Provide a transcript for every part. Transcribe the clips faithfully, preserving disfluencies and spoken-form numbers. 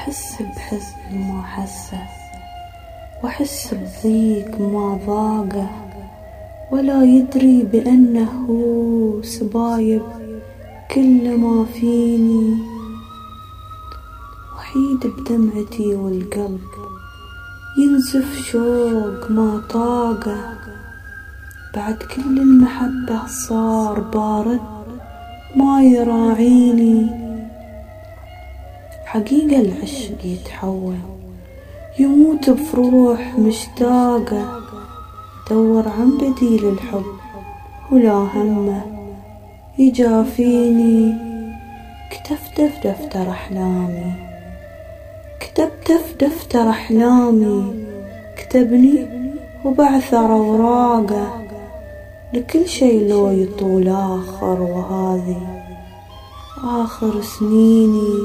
أحس بحزن ما حسه، وأحس بضيق ما ضاقه، ولا يدري بأنه سبايب كل ما فيني. وحيد بدمعتي والقلب ينزف شوق ما طاقه، بعد كل المحبة صار بارد ما يراعيني. حقيقة العشق يتحول يموت بفروح مشتاقة، دور عن بديل الحب ولا همه يجافيني. كتبت في دفتر أحلامي، كتبت في دفتر أحلامي، كتبني وبعثر أوراقه، لكل شي لو يطول آخر، وهذه آخر سنيني.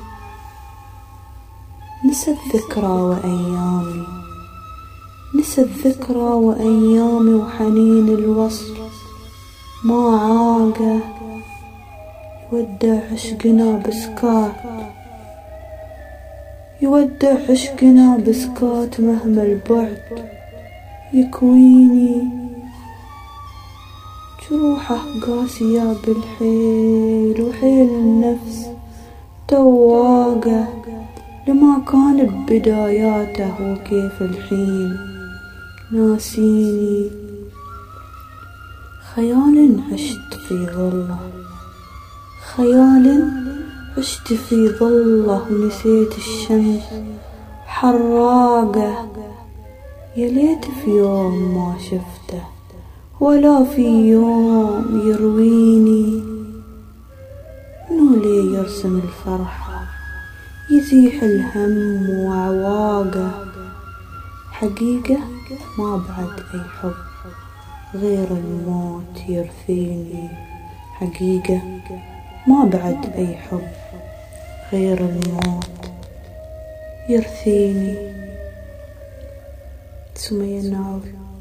نسى الذكرى وأيامي، نسى الذكرى وأيامي، وحنين الوصل ما عاقه. يودع عشقنا بسكات، يودع عشقنا بسكات، مهما البعد يكويني. جروحه قاسية بالحيل، وحيل النفس تواقه، لما كان ببداياته وكيف الحين ناسيني. خيال عشت في ظله، خيال عشت في ظله، ونسيت الشمس حراقه. يا ليت في يوم ما شفته، ولا في يوم يرويني. منو لي يرسم الفرحة يزيح الهم وعواقه. حقيقة ما بعد أي حب غير الموت يرثيني. حقيقة ما بعد أي حب غير الموت يرثيني. سمية النعوي.